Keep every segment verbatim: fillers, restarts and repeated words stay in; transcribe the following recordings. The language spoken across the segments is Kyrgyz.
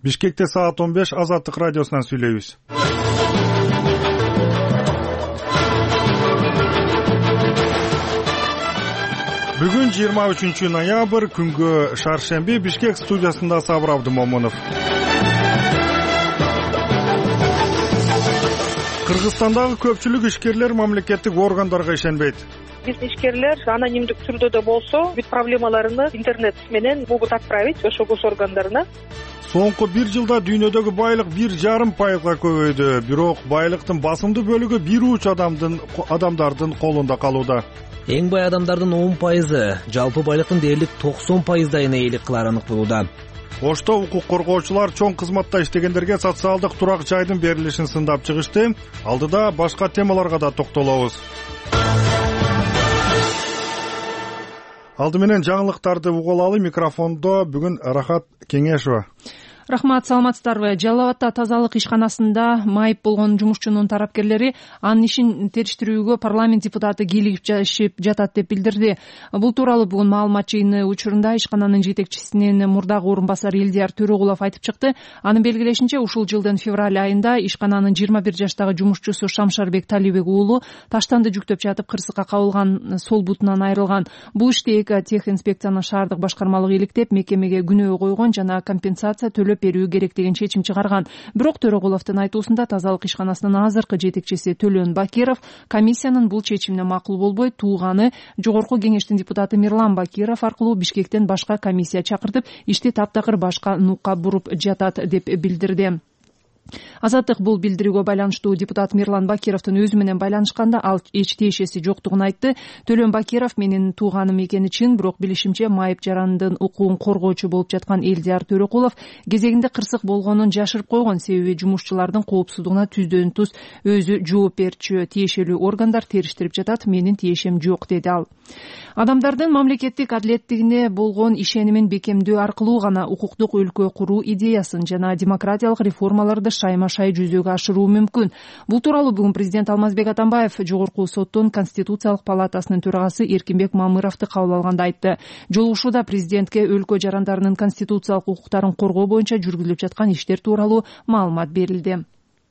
Бишкекте саат он беш Азаттык радиосунан сүйлөйбүз. Бүгүн жыйырма үчүнчү ноябрь, күнгө шаршемби. Бишкек студиясында Сабыр Абдымомунов. Кыргызстандагы көпчүлүк ишкерлер мамлекеттик органдарга ишенбейт. Биз ишкерлер анонимдик түрдө да болсо бүт проблемаларını интернет менен могут отправить ошо госоргандарына. Соңку бир жылда дүйнөдөгү байлык бир жарым пайызга көбөйдү. Бирок байлыктын басымдуу бөлүгү бир уч адамдын адамдардын колунда калууда. Эң бай адамдардын он пайызы, жалпы байлыктын дээрлик токсон пайыздайына ээлик кылары анык болууда. Ошто укук коргоочулар чоң кызматта иштегендерге социалдык турак жайдын берилишин сындап чыгышты. Алдыда башка темаларга да токтолобуз. Алды менен жаңылыктарды угулалы. Микрофондо бүгүн Рахат Кеңешова. Рахмат, саламатсыздарбы? Жалал Абадта тазалык ишканасында майып болгон жумушчунун тарапкерлери анын ишин териштирүүгө парламент депутаты кийлигип жатат деп билдирди. Бул тууралуу бүгүн маалымат жыйыны учурунда ишкананын жетекчисинин мурдагы орун басары Элдияр Төрөгулов айтып чыкты. Анын белгилешинче, ушул жылдын февраль айында ишкананын жыйырма бир жаштагы жумушчусу Шамшарбек Талибек уулу таштанды жүктөп жатып кырсыкка кабылган, сол бутунан айрылган. Бул ишти эки тех инспекциянын шаардык башкармалыгы иликтеп, мекемеге күнөө койгон жана компенсация төлөп берүү керек деген чечим чыгарган. Бирок Төрөгуловдун айтуусунда тазалык ишканасынын азыркы жетекчиси Төлөн Бакиров комиссиянын бул чечимине макул болбой, тууганы Жогорку кеңештин депутаты Мирлан Бакиров аркылуу Бишкектен башка комиссия чакыртып, ишти таптакыр башка нукка буруп жатат деп билдирди. Азаттык бул билдирүүгө байланыштуу депутат Мирлан Бакировдун өзү менен байланышканда ал эч тиешеси жоктугун айтты. Төлөн Бакиров менин тууганым экени чын, бирок билишимче майып жарандын укугун коргоочу болуп жаткан Элдияр Төрөгулов кезегинде кырсык болгонун жашырып койгон, себеби жумушчулардын коопсуздугуна түздөн туз өзү жооп берчү. Тиешелүү органдар териштирип жатат, менин тиешем жок, деди ал. Адамдардын мамлекеттик адилеттигине болгон ишенимин бекемдөө аркылуу гана укуктук өлкө куруу идеясын жана демократиялык реформаларды шайма-шай жүзөгө ашыруу мүмкүн. Бул тууралуу бүгүн президент Алмазбек Атамбаев Жогорку соттун Конституциялык палатасынын төрагасы Эркинбек Мамыровду кабыл алганда айтты. Жолугушууда президентке өлкө жарандарынын конституциялык укуктарын коргоо боюнча жүргүзүлүп жаткан иштер тууралуу маалымат берилди.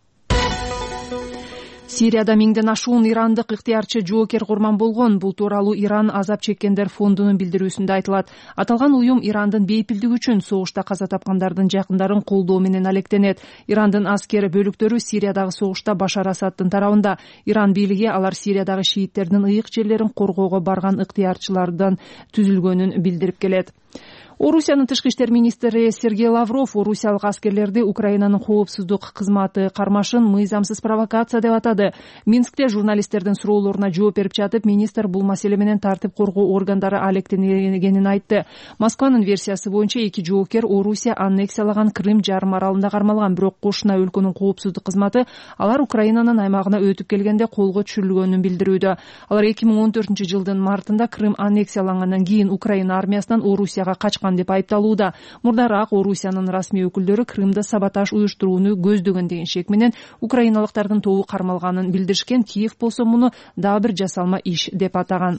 Сирияда миңден ашуун ирандык ыктыярчы жоокер курман болгон. Бул тууралуу Иран азап чеккендер фондунун билдирүүсүндө айтылат. Аталган уюм Ирандын бейпилдиги үчүн согушта каза тапкандардын жакындарын колдоо менен алектенет. Ирандын аскер бөлүктөрү Сириядагы согушта Башар Асаддын тарабында. Иран бийлиги алар Сириядагы шииттердин ыйык жерлерин коргоого барган ыктыярчылардан түзүлгөнүн билдирип келет. Орусиянын тышкы иштер министри Сергей Лавров орусиялык аскерлерди Украинанын коопсуздук кызматы кармашын мыйзамсыз провокация деп атады. Минскте журналисттердин суроолоруна жооп берип жатып, министр бул маселе менен тартип коргоо органдары алектенгенин айтты. Москванын версиясы боюнча эки жоокер Орусия аннексиялаган Крым жарым аралында кармалган, бирок кошуна өлкөнүн коопсуздук кызматы алар Украинанын аймагына өтүп келгенде колго түшүрүлгөнүн билдирүүдө. Алар эки миң он төртүнчү жылдын мартында Крым аннексиялангандан кийин Украина армиясынан Орусияга качкан деп айыпталууда. Мурдараак Орусиянын расмий өкүлдөрү Крымда саботаж уюштурууну көздөгөн деген шек менен украиналыктардын тобу кармалганын билдиришкен. Киев болсо муну дагы бир жасалма иш деп атаган.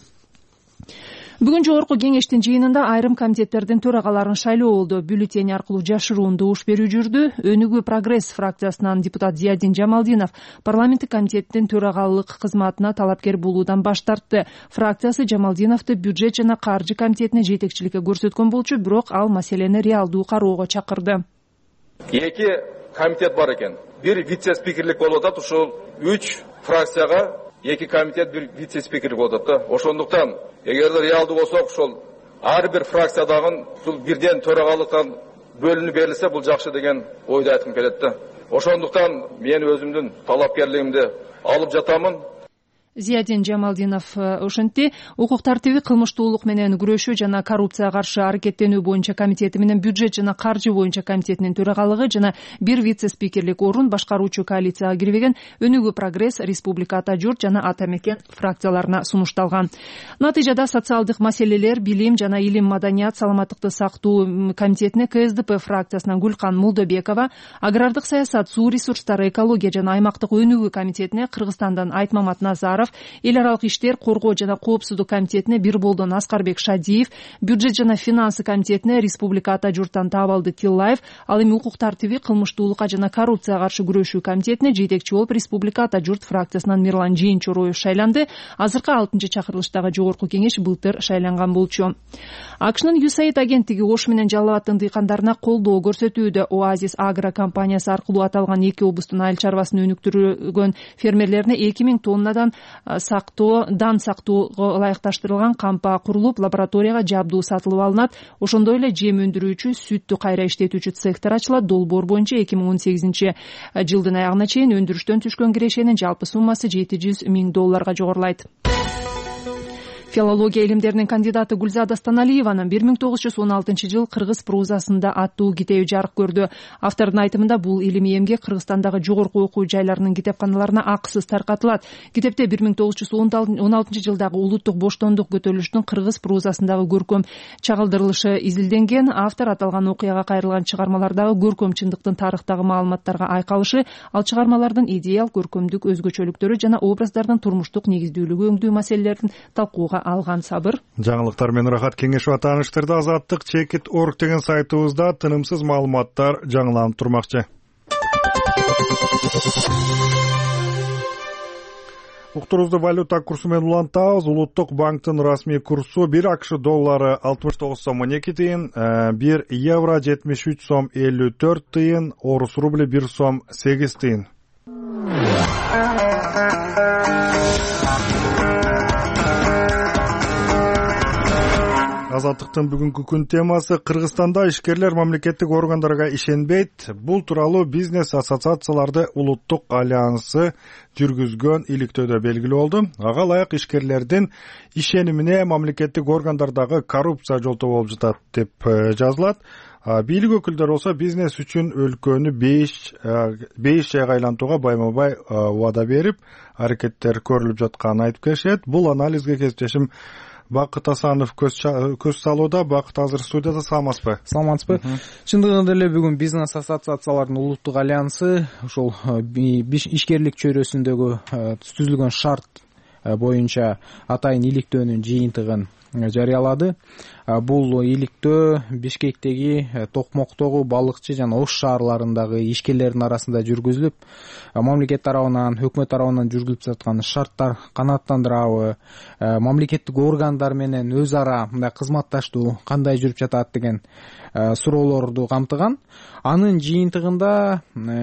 Бүгүн Жогорку кеңештин жыйынында айрым комитеттердин төрагаларын шайлоо болду. Бюллетень аркылуу жашыруун добуш берүү жүрдү. Өнүгүү прогресс фракциясынан депутат Зиядин Жамалдинов парламенттик комитеттин төрагалык кызматына талапкер болуудан баш тартты. Фракциясы Жамалдиновду бюджет жана каржы комитетине жетекчиликке көрсөткөн болчу, бирок ал маселени реалдуу кароого чакырды. Эки комитет бар экен. Бир вице-спикерлик болуп атат. Ушул үч фракцияга эки комитет, бир вице-спикерлик болуп атат да. Ошондуктан эгерде реалдуу болсок, ошол ар бир фракциядагы ушул бирден төрагалыктан бөлүнүп берилсе, бул жакшы деген ойду айткым келет да. Ошондуктан мен өзүмдүн талапкерлигимди алып жатамын. Зиядин Жамалдинов ошентти. Укук тартиби, кылмыштуулук менен күрөшүү жана коррупцияга каршы аракеттенүү боюнча комитети менен бюджет жана каржы боюнча комитетинин төрагалыгы жана бир вице-спикерлик орун башкаруучу коалицияга кирбеген Өнүгүү прогресс, Республика Ата журт жана Ата мекен фракцияларына сунушталган. Натыйжада социалдык маселелер, билим жана илим, маданият, саламаттыкты сактоо комитетине Ка Эс Д П фракциясынан Гүлкан Молдобекова, агрардык саясат, суу ресурстары, экология жана аймактык өнүгүү комитетине Кыргызстандан Айтмамат Назаров, Сапаров, эл аралык иштер, коргоо жана коопсуздук комитетине Бирболдон Аскарбек Шадиев, бюджет жана финансы комитетине Республика Ата журттан Табалды Тиллаев, ал эми укук тартиби, кылмыштуулукка жана коррупцияга каршы күрөшүү комитетине жетекчи болуп Республика Ата журт фракциясынан Мирлан Жээнчороев шайланды. Азыркы алтынчы чакырылыштагы жогорку кеңеш былтыр шайланган болчу. АКШнын ю эс эй ай ди агенттиги Ош менен Жалал Абадтын дыйкандарына колдоо көрсөтүүдө. Оазис Агро компаниясы аркылуу аталган эки облустун айыл чарбасын өнүктүргөн фермерлерине эки миң тоннадан сактоо, дан сактоого ылайыкташтырылган кампа курулуп, лабораторияга жабдуу сатылып алынат. Ошондой эле жем өндүрүүчү, сүттү кайра иштетүүчү цехтер ачылат. Долбоор боюнча эки миң он сегизинчи жылдын аягына чейин өндүрүштөн түшкөн кирешенин жалпы суммасы жети жүз миң долларга жогорулайт. Филология илимдеринин кандидаты Гүлзада Станалиеванын бир миң тогуз жүз он алтынчы жыл кыргыз прозасында аттуу китеби жарык көрдү. Автордун айтымында бул илимий эмгек Кыргызстандагы жогорку окуу жайларынын китепканаларына акысыз таркатылат. Китепте бир миң тогуз жүз он алтынчы жылдагы улуттук боштондук көтөрүлүшүнүн кыргыз прозасындагы көркөм чагылдырылышы изилденген. Автор аталган окуяга кайрылган чыгармалардагы көркөм чындыктын тарыхтагы маалыматтарга айкалышы, ал чыгармалардын идеялык, көркөмдүк өзгөчөлүктөрү жана образдардын турмуштук негиздүүлүгү өңдүү маселелерин талкууга алган. Сабыр. Жаңылыктар менен Рахат Кеңешова тааныштырды. Азаттык чекит точка орг деген сайтыбызда тынымсыз маалыматтар жаңыланып турмакчы. Уктурубузду валюта курсу менен улантабыз. Улуттук банктын расмий курсу бир АКШ доллары алтымыш тогуз сом он эки тыйын, бир евро жетимиш үч сом элүү төрт тыйын, орус рубли бир сом сегиз тыйын. Азаттыктын бүгүнкү күн темасы: Кыргызстанда ишкерлер мамлекеттик органдарга ишенбейт. Бул тууралуу бизнес ассоциацияларды улуттук альянсы жүргүзгөн иликтөөдө белгилүү болду. Ага ылайык ишкерлердин ишенимине мамлекеттик органдардагы коррупция жолтоо болуп жатат деп жазылат. Бийлик өкүлдөрү болсо бизнес үчүн өлкөнү беш беш жайга айлантууга байма-бай убада берип, аракеттер көрүлүп жатканын айтып келишет. Бул анализге кесиптешим Бакыт Асанов көз салууда. Бакыт азыр студияда. Саламатсызбы? Саламатсызбы. Чындыгында эле бүгүн бизнес ассоциациялардын улуттук альянсы ошол ишкерлик чөйрөсүндөгү түзүлгөн шарт боюнча атайын иликтөөнүн жыйынтыгын жарыялады. Бул иликтөө Бишкектеги, Токмоктогу, Балыкчы жана Ош шаарларындагы ишкерлердин арасында жүргүзүлүп, мамлекет тарабынан, өкмөт тарабынан жүргүзүлүп жаткан шарттар канааттандырабы, мамлекеттик органдар менен өз ара мындай кызматташтуу кандай жүрүп жатат деген суроолорду камтыган. Анын жыйынтыгында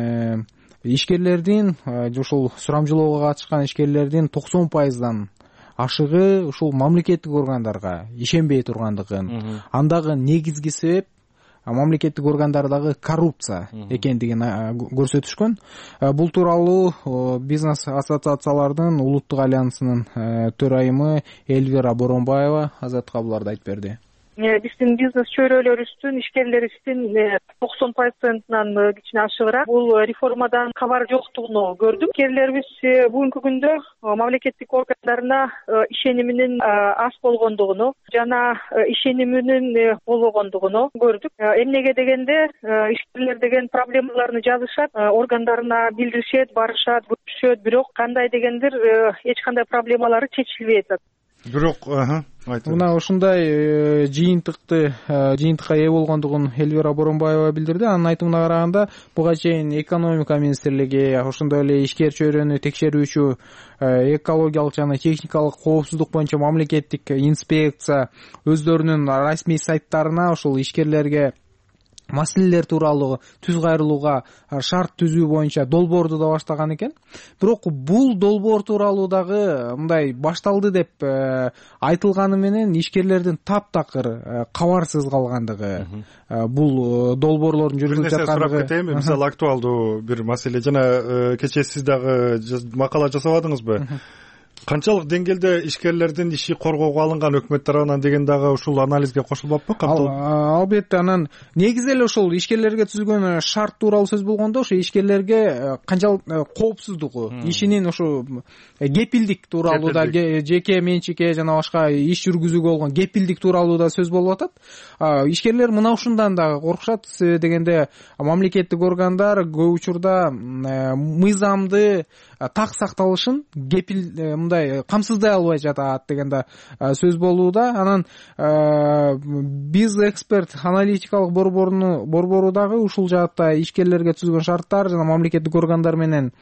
ишкерлердин, ошол сурамжылоого катышкан ишкерлердин токсон пайыздан ашыгы ушул мамлекеттик органдарга ишенбей тургандыгын, андагы негизги себеп мамлекеттик органдардагы коррупция экендигин көрсөтүшкөн. Бул тууралуу бизнес ассоциациялардын улуттук альянсынын төрайымы Эльвира Боронбаева Азаттыкка буларды айтып берди. Биздин бизнес чөйрөлөрүбүздүн, ишкерлерибиздин токсон процентинен кичине ашыгыраак бул реформадан кабар жоктугун көрдүк. Ишкерлерибиз бүгүнкү күндө мамлекеттик органдарына ишениминин аз болгондугуну жана ишениминин болбогондугуну көрдүк. Эмнеге дегенде ишкерлер деген проблемаларını жазышат, органдарына билдиришет, барышат, көрүшөт, бирок кандай дегендир эч кандай проблемалары чечилбей атат. Бирок, аха, айтыңыз. Мына ушундай жыйынтыкты жыйынтыкка ээ болгондугун Эльвира Боронбаева билдирди. Анын айтымына караганда, буга чейин экономика министрлиги, ошондой эле ишкер чөйрөнү текшерүүчү экологиялык жана техникалык коопсуздук боюнча мамлекеттик инспекция өздөрүнүн расмий сайттарына ошол ишкерлерге маселелер тууралуу түз кайрылууга шарт түзүү боюнча долбоорду да баштаган экен. Бирок бул долбоор тууралуу дагы мындай башталды деп айтылганы менен ишкерлердин таптакыр кабарсыз калгандыгы, бул долбоорлордун жүргүзүлүп жаткандыгы. Мисалы актуалдуу бир маселе, жана кечээ сиз дагы макала жасабадыңызбы? Канчалык деңгээлде ишкерлердин иши коргоого алынган өкмөт тарабынан деген дагы ушул анализге кошулбаппы? Албетте, анан негизи эле ошол ишкерлерге түзүлгөн шарт тууралуу сөз болгондо, ошо ишкерлерге канчалык коопсуздугу, ишинин ошо кепилдик тууралуу да, жеке менчикке жана башка иш жүргүзүүгө болгон кепилдик тууралуу да сөз болуп атат. Ишкерлер мына ушундан дагы коркушат, дегенде мамлекеттик органдар көп учурда мыйзамды так сакталышын, кепил мындай камсыздай албай жатат деген да сөз болууда. Анан биз эксперт аналитикалык борборуну борбору дагы ушул жаатта ишкерлерге түзгөн шарттар жана мамлекеттик органдар менен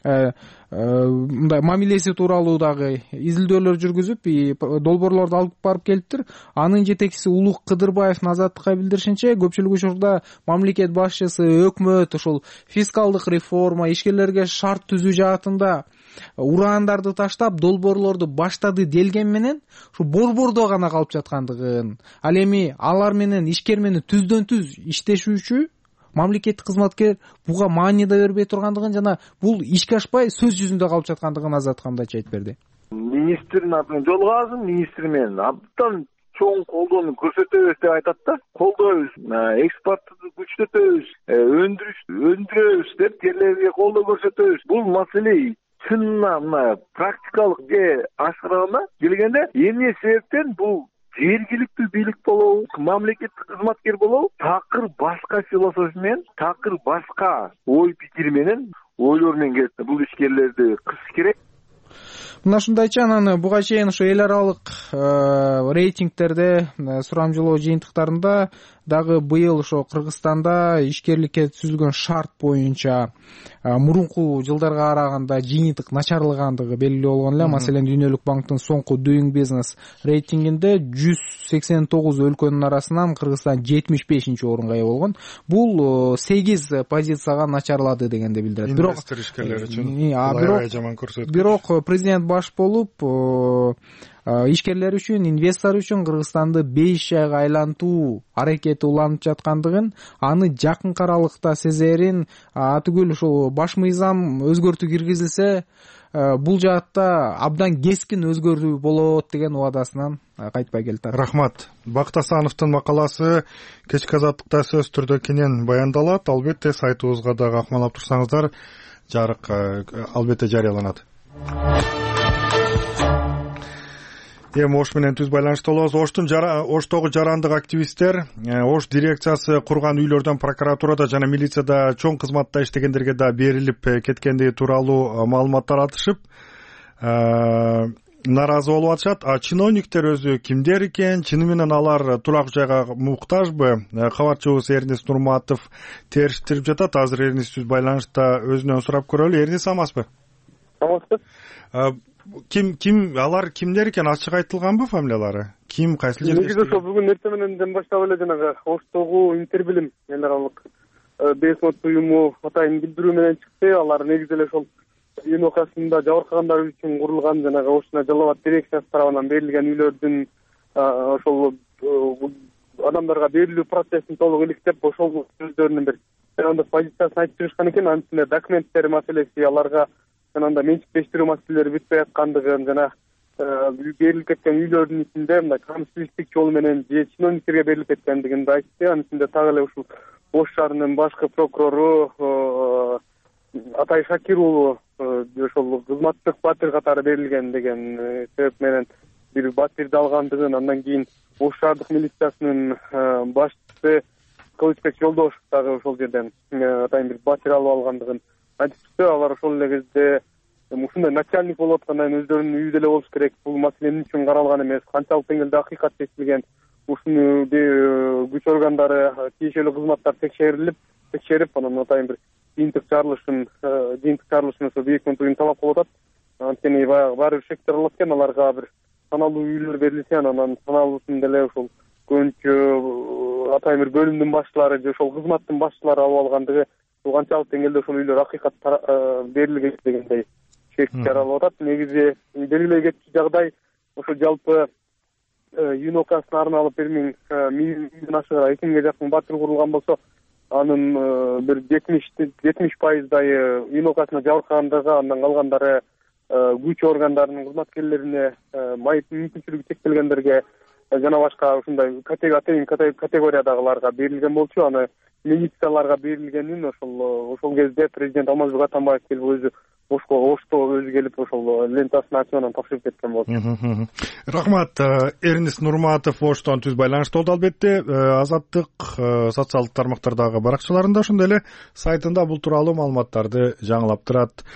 мындай мамилеси тууралуу дагы изилдөөлөр жүргүзүп долбоорлорду алып барып келиптир. Анын жетекчиси Улук Кыдырбаевдин Азаттыкка билдиришинче, көпчүлүк учурда мамлекет башчысы, өкмөт ушул фискалдык реформа, ишкерлерге шарт түзүү жаатында ураандарды таштап долбоорлорду баштады делген менен ушу борбордо гана калып жаткандыгын, ал эми алар менен ишкер менен түздөн түз иштешүүчү мамлекеттик кызматкер буга маани да бербей тургандыгын жана бул ишке ашпай сөз жүзүндө калып жаткандыгын Азаттыкка мындайча айтып берди. Министрдин атынан жолугабыз, министр менен абдан чоң колдоону көрсөтөбүз деп айтат да. Колдойбуз, экспортту күчтөтөбүз, өндүрүш өндүрөбүз деп жерлерге колдоо көрсөтөбүз. Бул маселе чынынан мына практикалык же ашкарганда келгенде эмне себептен бул жергиликтүү бийлик болобу, мамлекеттик кызматкер болобу, такыр башка философия менен, такыр башка ой пикир менен, ойлор менен келет. Бул ишкерлерди кысыш керек. Мына ушундайча, анан буга чейин ушу эл аралык рейтингтерде, сурамжылоо жыйынтыктарында дагы быйыл ошо Кыргызстанда ишкерликке түзүлгөн шарт боюнча мурунку жылдарга караганда жыйынтык начарлагандыгы белгилүү болгон эле. Маселен, Дүйнөлүк банктын соңку Doing Business рейтингинде жүз сексен тогуз өлкөнүн арасынан Кыргызстан жетимиш бешинчи орунга ээ болгон. Бул сегиз позицияга начарлады дегенди билдирет. Бирок ишкерлер үчүн жаман көрсөткүч. Бирок президент баш болуп ишкерлер үчүн, инвестор үчүн Кыргызстанды беш жайга айлантуу аракети уланып жаткандыгын, аны жакын аралыкта сезерин, атүгүл ушул баш мыйзам өзгөртүү киргизилсе, бул жаатта абдан кескин өзгөрүү болот деген убадасынан кайтпай келди. Рахмат. Бакыт Асановдун макаласы кечки Азаттыкта сөз түрдө кенен баяндалат. Албетте сайтыбызга дагы акмалап турсаңыздар, жарык албетте жарыяланат. Эми Ош менен түз байланышта болобуз. Оштун Оштогу жарандык активисттер Ош дирекциясы курган үйлөрдөн прокуратурада жана милицияда чоң кызматта иштегендерге да берилип кеткендиги тууралуу маалыматтар атышып наразы болуп атышат. А чиновниктер өзү кимдер экен, чыны менен алар турак жайга муктажбы? Кабарчыбыз Эрнис Нурматов териштирип жатат. Азыр Эрнис түз байланышта өзүнөн сурап көрөлү. Эрнис, амасызбы? Амансыз. Ким ким алар кимдер экен, ачык айтылганбы фамилиялары? Ким, кайсы жерде? Негизи ошо бүгүн эртең менен баштап эле жанагы Оштогу Интербилим эл аралык бейсмот уюму атайын билдирүү менен чыкты. Алар негизи эле ошол Юнокасында жабыркагандар үчүн курулган жанагы Ошна Жалалат дирекциясы тарабынан берилген үйлөрдүн ошол адамдарга берилүү процессин толук иликтеп, ошол өздөрүнүн бир андай позициясын айтып чыгышкан экен. Анын ичинде документтер маселеси, аларга жанагы менчиктештирүү маселелери бүтпөй аткандыгын, жана берилип кеткен үйлөрдүн ичинде мындай камсыздык жолу менен же чиновниктерге берилип кеткендигин да айтты. Анын ичинде так эле ушул Ош шаарынын башкы прокурору Атай Шакир уулу ошол кызматтык батир катары берилген деген себеп менен бир батирди алгандыгын, андан кийин Ош шаардык милициясынын башчысы Кылычбек Жолдошев дагы ошол жерден атайын бир батир алып алгандыгын айтыпты. Алар ошол эле кезде ушундай начальник болуп аткандан кийин өздөрүнүн үйүдө эле болуш керек. Бул маселе эмне үчүн каралган эмес, канчалык деңгээлде акыйкат чечилген, ушуну күч органдары тиешелүү кызматтар текшерилип, текшерип, анан атайын бир жыйынтык жарылышын, жыйынтык жарылышын ошо бейик мынтыгын талап кылып атат. Анткени баягы баары бир шектер болот экен, аларга бир саналуу үйлөр берилсе, анан саналуусун деле ошол көбүнчө атайын бир бөлүмдүн башчылары же ошол кызматтын башчылары алып алгандыгы, бул канчалык деңгээлде ошол үйлөр акыйкат берилген дегендей шек жаралып атат. Негизи белгилей кетчү жагдай ошо жалпы Юнокасына арналып бир миң миңден ашык эки миңге жакын батир курулган болсо, анын бир жетимиш пайыздайы Юнокасына жабыркагандыгы, андан калгандары күч органдарынын кызматкерлерине, майып мүмкүнчүлүгү чектелгендерге жана башка ушундай категориядагыларга берилген болчу. Аны милицияларга берилгенин ошол ошол кезде президент Алмазбек Атамбаев келип өзү Ошко Ошто өзү келип ошол лентасын ачып анан тапшырып кеткен болчу. Рахмат. Эрнис Нурматов Оштон түз байланышта болду. Албетте Азаттык социалдык тармактардагы баракчаларында, ошондой эле сайтында бул тууралуу маалыматтарды жаңылап турат.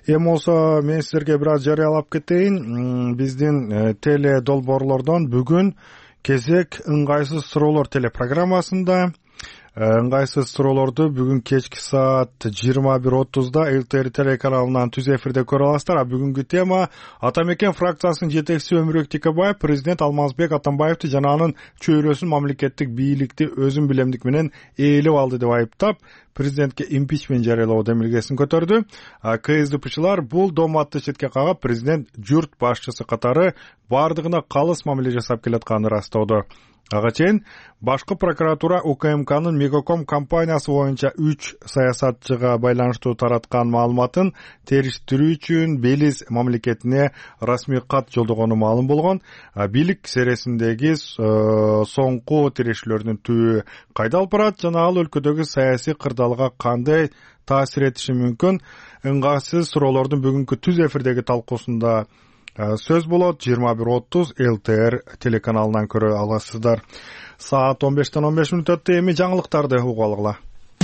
Эми болсо мен силерге бир аз жарыялап кетейин. Биздин теле долбоорлордон бүгүн кезек ыңгайсыз суроолор телепрограммасында. Ыңгайсыз суроолорду бүгүн кечки саат жыйырма бир отузда эл тэ эр телеканалынан түз эфирде көрө аласыздар. А бүгүнкү тема Атамекен фракциясынын жетекчиси Өмүрбек Текебаев президент Алмазбек Атамбаевди жана анын чөйрөсүн мамлекеттик бийликти өзүн билемдик менен ээлеп алды деп айыптап, президентке импичмент жарыялоо демилгесин көтөрдү. КСДПчылар бул дооматты четке кагып, президент журт башчысы катары бардыгына калыс мамиле жасап келатканын ырастоодо. Ага чейин башкы прокуратура У К М К'нын Мегаком компаниясы боюнча үч саясатчыга байланыштуу тараткан маалыматын териштирүү үчүн Белиз мамлекетине расмий кат жолдогону маалым болгон. Бийлик сересиндеги соңку тирешүүлөрдүн түбү кайда алып барат жана ал өлкөдөгү саясий кырдаалга кандай таасир этиши мүмкүн? Ыңгайсыз суроолордун бүгүнкү түз эфирдеги талкуусунда сөз болот. жыйырма бир отуз эл тэ эр телеканалынан көрө аласыздар. Саат он бештен он беш мүнөт өттү. Эми жаңылыктарды угуп алгыла.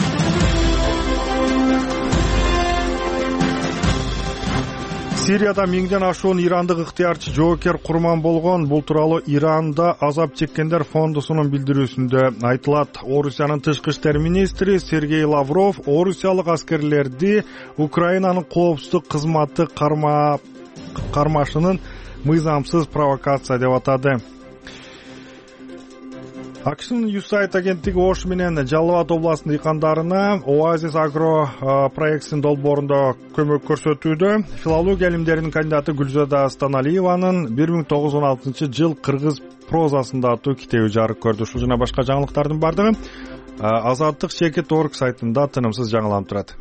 Сирияда миңден ашуун ирандык ыктыярчы жоокер курман болгон. Бул тууралуу Иранда азап чеккендер фондусунун билдирүүсүндө айтылат. Орусиянын тышкы иштер министри Сергей Лавров орусиялык аскерлерди Украинанын коопсуздук кызматы карма кармашынын мыйзамсыз провокация деп атады. АКШнын Юсайт агенттиги Ош менен Жалал Абад областынын дыйкандарына Оазис агро проектисинин долбоорунда көмөк көрсөтүүдө. Филология илимдеринин кандидаты Гүлзада Станалиеванын бир миң тогуз жүз он алтынчы жыл кыргыз прозасында аттуу китеби жарык көрдү. Ушул жана башка жаңылыктардын бардыгы Азаттык чекит точка орг сайтында тынымсыз жаңыланып турат.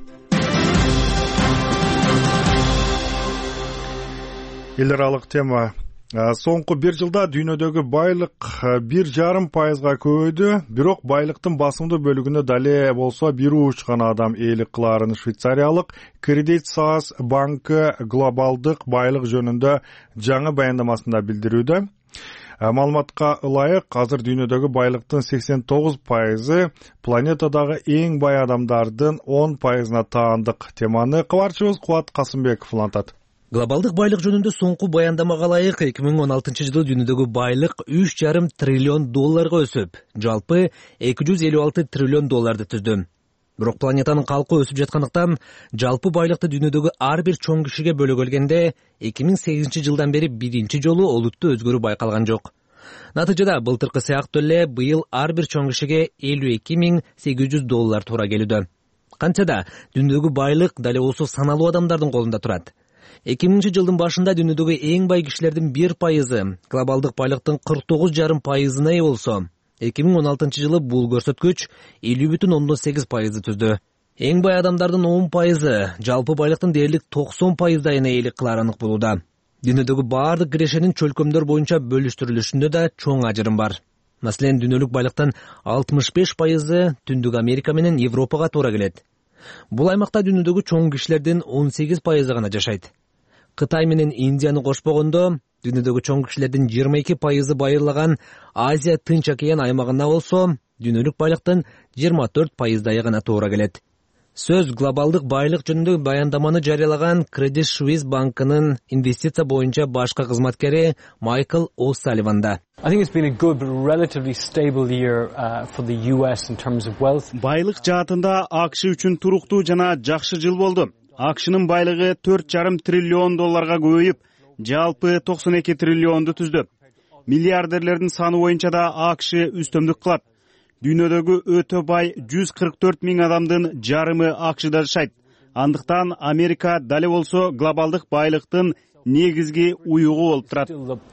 Эл аралык тема. Соңку бир жылда дүйнөдөгү байлык бир жарым пайызга көбөйдү. Бирок байлыктын басымдуу бөлүгүнө дале болсо бир уч гана адам ээлик кылаарын швейцариялык Credit Suisse банкы глобалдык байлык жөнүндө жаңы баяндамасында билдирүүдө. Маалыматка ылайык, азыр дүйнөдөгү байлыктын сексен тогуз пайызы планетадагы эң бай адамдардын он пайызына таандык. Теманы кабарчыбыз Кубат Касымбеков улантат. Глобалдык байлык жөнүндө соңку баяндамага ылайык эки миң он алтынчы жылы дүйнөдөгү байлык үч жарым триллион долларга өсүп, жалпы эки жүз элүү алты триллион долларды түздү. Бирок планетанын калкы өсүп жаткандыктан жалпы байлыкты дүйнөдөгү ар бир чоң кишиге бөлө келгенде эки миң сегизинчи жылдан бери биринчи жолу олуттуу өзгөрүү байкалган жок. Натыйжада былтыркы сыяктуу эле быйыл ар бир чоң кишиге элүү эки миң сегиз жүз доллар туура келүүдө. Канчада дүйнөдөгү байлык дале болсо саналуу адамдардын колунда турат. эки миңинчи жылдын башында дүйнөдөгү эң бай кишилердин бир пайызы глобалдык байлыктын кырк тогуз жарым пайызына ээ болсо, эки миң он алтынчы жылы бул көрсөткүч элүү бүтүн ондон сегиз пайызды түздү. Эң бай адамдардын он пайызы жалпы байлыктын дээрлик токсон пайыздайына ээлик кылары анык болууда. Дүйнөдөгү баардык кирешенин чөлкөмдөр боюнча бөлүштүрүлүшүндө да чоң ажырым бар. Маселен, дүйнөлүк байлыктын алтымыш беш пайызы Түндүк Америка менен Европага туура келет. Бул аймакта дүйнөдөгү чоң кишилердин он сегиз пайызы гана жашайт. Кытай менен Индияны кошпогондо, дүйнөдөгү чоң кишилердин жыйырма эки пайызы байырлаган Азия Тынч океан аймагында болсо, дүйнөлүк байлыктын жыйырма төрт пайыздайы гана туура келет. Сөз глобалдык байлык жөнүндө баяндаманы жарыялаган Credit Suisse банкынын инвестиция боюнча башкы кызматкери Майкл О'Салливанда. I think it's been a good, relatively stable year uh, for the U S in terms of wealth. Байлык жаатында АКШ үчүн туруктуу жана жакшы жыл болду. АКШнын байлыгы төрт жарым триллион долларга көбөйүп, жалпы токсон эки триллионду түздү. Миллиардерлердин саны боюнча да АКШ үстөмдүк кылат. Дүйнөдөгү өтө бай жүз кырк төрт миң адамдын жарымы АКШда жашайт. Андыктан Америка дале болсо глобалдык байлыктын негизги уюгу болуп турат.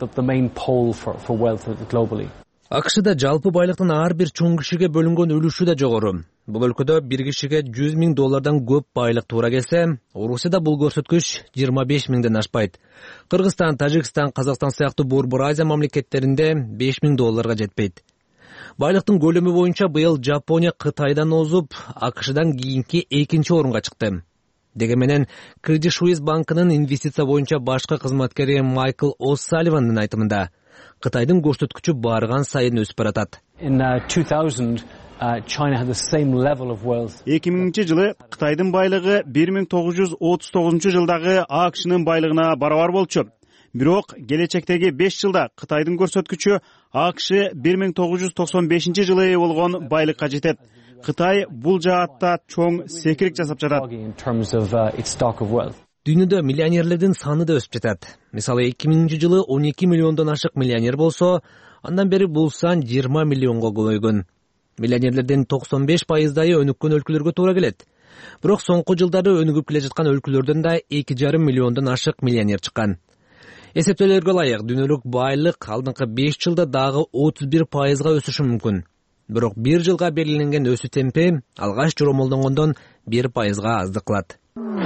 АКШда жалпы байлыктын ар бир чоң кишиге бөлүнгөн үлүшү да жогору. Бул өлкөдө бир кишиге жүз миң доллардан көп байлык туура келсе, Орусияда бул көрсөткүч жыйырма беш миңден ашпайт. Кыргызстан, Тажикстан, Казакстан сыяктуу Борбор Азия мамлекеттеринде беш миң долларга жетпейт. Байлыктын көлөмү боюнча быйыл Жапония Кытайдан озуп, АКШдан кийинки экинчи орунга чыкты. Деге менен Credit Suisse банкынын инвестиция боюнча башкы кызматкери Майкл О'Салливандын айтымында, Кытайдын көрсөткүчү барган сайын өсүп баратат. In uh, two thousand, uh, China had the same level of wealth. эки миңинчи жылы Кытайдын байлыгы бир миң тогуз жүз отуз тогузунчу жылдагы АКШнын байлыгына барабар болчу. Бирок келечектеги беш жылда Кытайдын көрсөткүчү АКШ бир миң тогуз жүз токсон бешинчи жылы болгон байлыкка жетет. Кытай бул жаатта чоң секирик жасап жатат. Дүйнөдө миллионерлердин саны да өсүп жатат. Мисалы эки миңинчи жылы он эки миллиондон ашык миллионер болсо, андан бери бул сан жыйырма миллионго көбөйгөн. Миллионерлердин токсон беш пайыздайы өнүккөн өлкөлөргө туура келет. Бирок соңку жылдары өнүгүп келе жаткан өлкөлөрдөн да эки жарым миллиондон ашык миллионер чыккан. Эсептөөлөргө ылайык, дүйнөлүк байлык алдыңкы беш жылда дагы отуз бир пайызга өсүшү мүмкүн. Бирок бир жылга белгиленген өсүү темпи алгач жоромолдонгондон бир пайызга аздык кылат.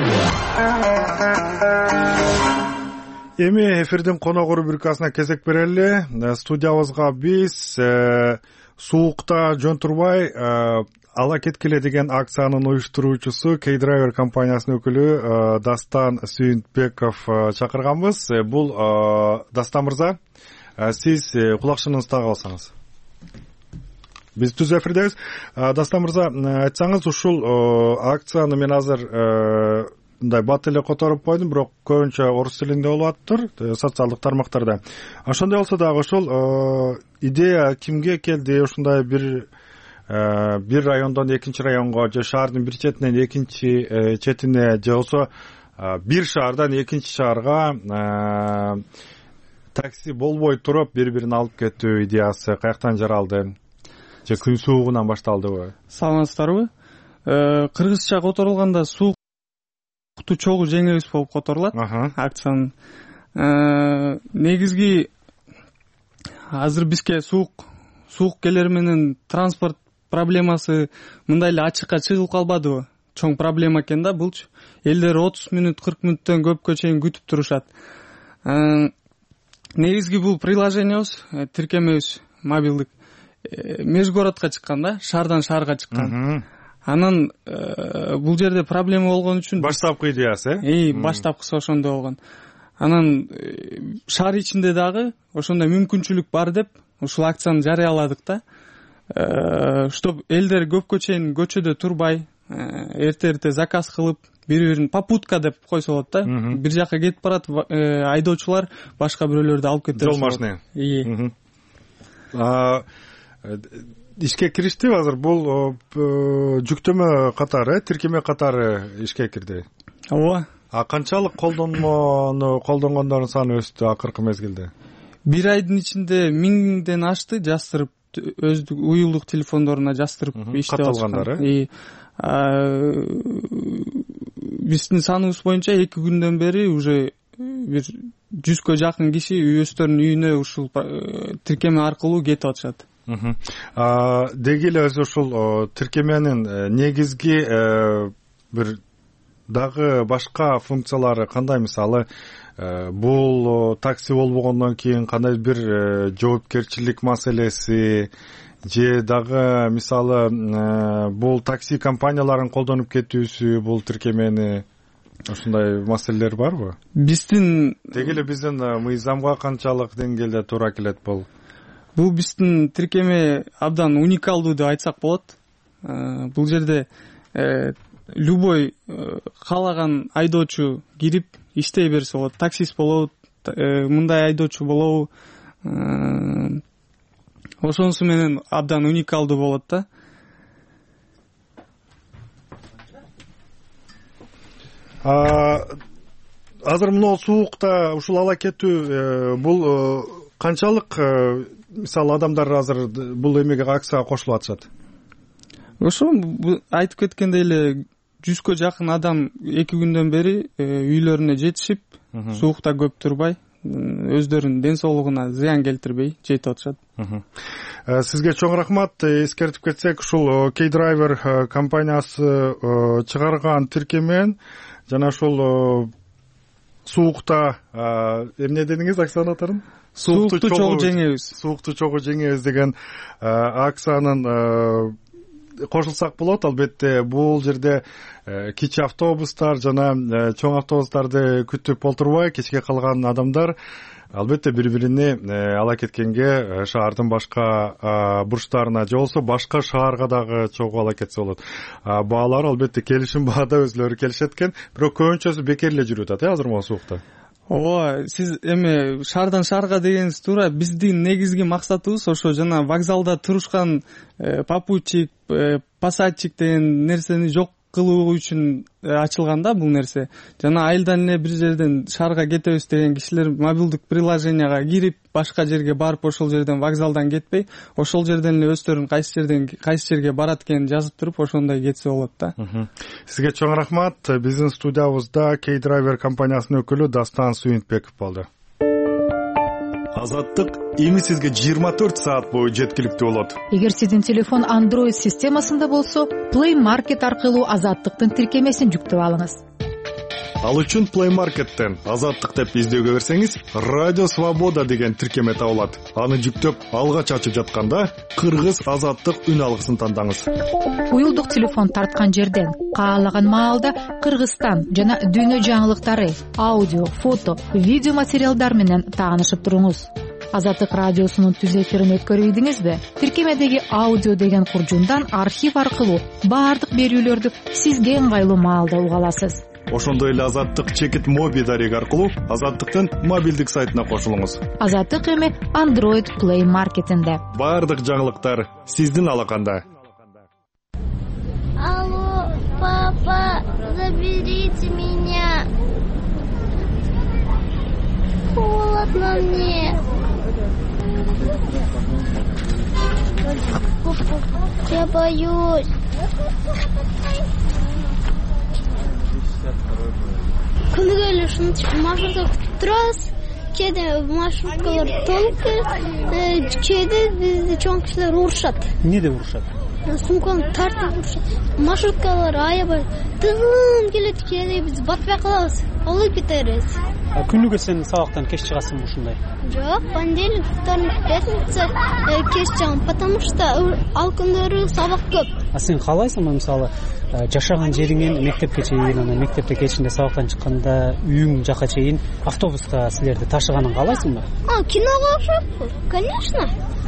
Эми эфирдин коногу рубрикасына кезек берели. Студиябызга биз суукта жөн турбай ала кеткиле деген акциянын уюштуруучусу K-Driver компаниясынын өкүлү Дастан Сүйүнтбеков чакырганбыз. Бул Дастан мырза, сиз кулакчыныңызды тагып алсаңыз. Биз түз эфирдебиз. Дастан мырза, айтсаңыз, ушул акцияны мен азыр мындай бат эле которуп койдум, бирок көбүнчө орус тилинде болуп атыптыр, социалдык тармактарда. Ошондой болсо дагы ошол идея кимге келди? Ушундай бир бир райондон экинчи районго, же шаардын бир четинен экинчи четине, же болсо бир шаардан экинчи шаарга такси болбой туруп бири-бирин алып кетүү идеясы каяктан жаралды? Же күн суугунан башталдыбы? Саламатсыздарбы? Кыргызча которулганда суук чогуу жеңебиз болуп которулат акциянын. Негизги азыр бизге суук суук келери менен транспорт проблемасы мындай эле ачыкка чыгылып калбадыбы? Чоң проблема экен да булчу. Элдер отуз мүнөт кырк мүнөттөн көпкө чейин күтүп турушат. Негизги бул приложениябыз, тиркемебиз мобилдик межгородко чыккан да, шаардан шаарга чыккан. Анан бул жерде проблема болгон үчүн баштапкы идеясы, э, баштапкысы ошондой болгон. Анан шаар ичинде дагы ошондой мүмкүнчүлүк бар деп ушул акцияны жарыяладык да. Чтоб элдер көпкө чейин көчөдө турбай, эрте-эрте заказ кылып, бири-бирин попутка деп койсо болот да. Бир жака кетип барат, айдоочулар башка бирөөлөрдү алып кетет. Жол машина. Ишке кириштиби азыр? Бул жүктөмө катары, тиркеме катары ишке кирди. Ооба. А канчалык колдонмону колдонгондордун саны өстү акыркы мезгилде? Бир айдын ичинде миңден ашты жаздырып, өздүк уюлдук телефондоруна жаздырып иштеп катталгандары. Биздин саныбыз боюнча эки күндөн бери уже бир жүзгө жакын киши өздөрүнүн үйүнө ушул тиркеме аркылуу кетип атышат. Деги эле өзү ушул тиркеменин негизги бир дагы башка функциялары кандай? Мисалы, бул такси болбогондон кийин кандай бир жоопкерчилик маселеси, же дагы мисалы бул такси компанияларын колдонуп кетүүсү, бул тиркемени, ошондой маселелер барбы? Биздин деги эле биздин мыйзамга канчалык деңгээлде туура келет бул? Бул биздин тиркеме абдан уникалдуу деп айтсак болот. Бул жерде любой каалаган айдоочу кирип иштей берсе болот. Таксист болобу, мындай айдоочу болобу, ошонусу менен абдан уникалдуу болот да. Азыр мына суукта ушул ала кетүү бул канчалык, мисалы адамдар азыр бул эмеге акцияга кошулуп атышат? Ошо айтып кеткендей эле жүзгө жакын адам эки күндөн бери үйлөрүнө жетишип, суукта көп турбай, өздөрүнүн ден соолугуна зыян келтирбей жетип атышат. Сизге чоң рахмат. Эскертип кетсек, ушул K-Driver компаниясы чыгарган тиркемен жана ушул суукта эмне дедиңиз акциянын атын? Суукту чогуу жеңебиз. Суукту чогуу жеңебиз деген акциянын кошулсак болот. Албетте бул жерде кичи автобустар жана чоң автобустарды күтүп отурбай кечке калган адамдар албетте бири биrini ала кеткенге шаардын башка бурчтарына же болбосо башка шаарга дагы чогуу ала кетсе болот. Баалар албетте келишим баада өзлөрү келишет экен, бирок көбүнчөсү бекер эле жүрүп атат э азыр могу суукта. ооба, сиз эми шаардан шаарга дегениңиз туура. Биздин негизги максатыбыз ошо жана вокзалда турушкан попутчик, пассажирчик деген нерсени жок кылуу үчүн ачылган да бул нерсе. Жана айылдан эле бир жерден шаарга кетебиз деген кишилер мобилдик приложенияга кирип, башка жерге барып ошол жерден вокзалдан кетпей, ошол жерден эле өздөрүн кайсы жерден кайсы жерге барат экенин жазып туруп, ошондой кетсе болот да. Сизге чоң рахмат. Биздин студиябызда K-Driver компаниясынын өкүлү Дастан Сүйүнтбеков болду. Азаттык эми сизге жыйырма төрт саат бою жеткиликтүү болот. Эгер сиздин телефон Android системасында болсо, Play Market аркылуу Азаттыктын тиркемесин жүктөп алыңыз. Ал үчүн Play Market'тен Азаттык деп издөөгө берсеңиз, Радио Свобода деген тиркеме табылат. Аны жүктөп, алгач ачып жатканда Кыргыз Азаттык үн алгысын тандаңыз. Уюлдук телефон тарткан жерден каалаган маалда Кыргызстан жана дүйнө жаңылыктары, аудио, фото, видео материалдар менен таанышып туруңуз. Азаттык радиосунун түз эфирин өткөрүйдүңүзбү? Тиркемедеги аудио деген куржундан архив аркылуу баардык берүүлөрдү сизге ыңгайлуу маалда уга аласыз. Ошондой эле Азаттык чекит моби дареги аркылуу Азаттыктын мобилдик сайтына кошулуңуз. Азаттык эми Android Play Market'инде. Баардык жаңылыктар сиздин алаканда. Алло, папа, заберите меня. Холодно мне. Я боюсь. Күнүгө эле ушинтип маршрутта күтүп турабыз. Кээде маршруткалар толук, кээде бизди чоң кишилер урушат. Эмне деп урушат? Сумканы тартып урушат. Маршруткалар аябай тыгын келет, кээде биз батпай калабыз, алып кетебиз. Күнүгө сен сабактан кеч чыгасыңбы ушундай? Жок, понедельник, вторник, пятница кеч чыгам, потому что ал күндөрү сабак көп. А сен каалайсыңбы, мисалы, жашаган жериңен мектепке чейин, анан мектепте кечинде сабактан чыкканда үйүң жака чейин автобуста силерди ташыганын каалайсыңбы? А, киного окшоп, конечно.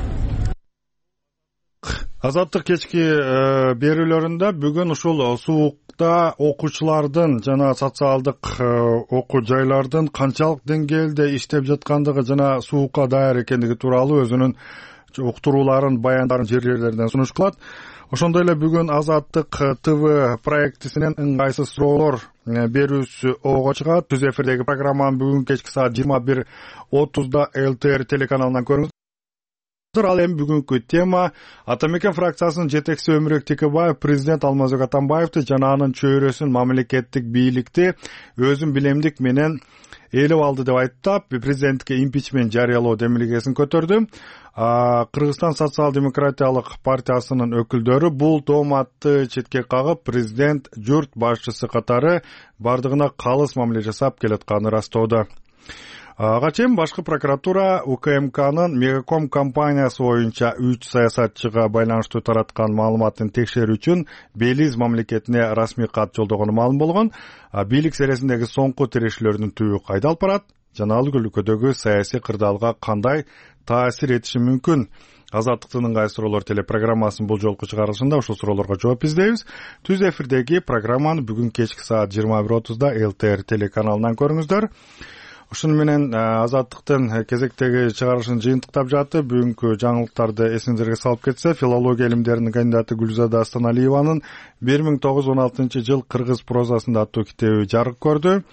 Азаттык кечки берүүлөрүндө бүгүн ушул суукта окуучулардын жана социалдык окуу жайлардын канчалык деңгээлде иштеп жаткандыгы жана суукка даяр экендиги тууралуу өзүнүн уктурууларын, баяндарын жерлерлерден сунуш кылат. Ошондой эле бүгүн Азаттык ТВ проектисинен ыңгайсыз суроолор берүүсү ого чыгат. Түз эфирдеги программаны бүгүн кечки саат жыйырма бир отузда эл тэ эр телеканалынан көрүңүз. Ал эми бүгүнкү тема Атамекен фракциясынын жетекчиси Өмүрөк Текебаев президент Алмазбек Атамбаевди жана анын чөйрөсүн мамлекеттик бийликти өзүн билемдик менен ээлеп алды деп айттап, президентке импичмент жарыялоо демилгесин көтөрдү. Кыргызстан социал-демократиялык партиясынын өкүлдөрү бул тооматты четке кагып, президент журт башчысы катары бардыгына калыс мамиле жасап келатканын растоодо. Ага чейин башкы прокуратура У К М К'нын Мегаком компаниясы боюнча үч саясатчыга байланыштуу тараткан маалыматын текшерүү үчүн Белиз мамлекетине расмий кат жолдогону маалым болгон. Бийлик сересиндеги соңку тирешүүлөрдүн түбү кайда алып барат? Жана ал өлкөдөгү саясий кырдаалга кандай таасир этиши мүмкүн? Азаттыктын ыңгайсыз суроолор телепрограммасынын бул жолку чыгарылышында ушул суроолорго жооп издейбиз. Түз эфирдеги программаны бүгүн кечки саат жыйырма бир отузда эл тэ эр телеканалынан көрүңүздөр. Ушун менен Азаттыктын кезектеги чыгарылышын жыйынтыктап жатты. Бүгүнкү жаңылыктарды эсиңиздерге салып кетсе, филология илимдеринин кандидаты Гүлзада Астаналиеванын бир миң тогуз жүз он алтынчы жыл Кыргыз прозасында аттуу китеби жарык көрдү.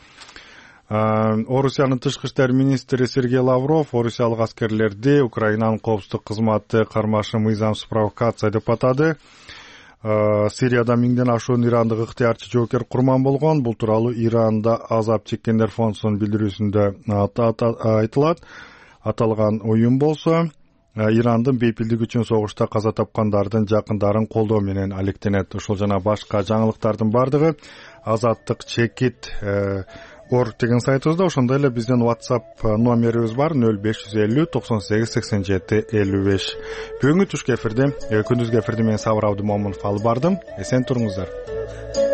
Орусиянын тышкы иштер министри Сергей Лавров орусиялык аскерлерди Украинанын коопсуздук кызматы кармашы мыйзамсыз провокация деп атады. Сирияда миңден ашуун ирандык ыктыярчы жоокер курман болгон. Бул тууралуу Иранда азап чеккендер фондунун билдирүүсүндө айтылат. Аталган уюм болсо Ирандын бейпилдик үчүн согушта каза тапкандардын жакындарын колдоо менен алектенет. Ушул жана башка жаңылыктардын бардыгы Азаттык чекит орг деген сайтыбызда, ошондой эле биздин WhatsApp номерибиз бар нөл беш жүз элүү токсон сегиз сексен жети элүү беш. Бүгүнкү түшкү эфирде, күндүзгү эфирде мен Сабыр Абдымомунов алып бардым. Эсен туруңуздар.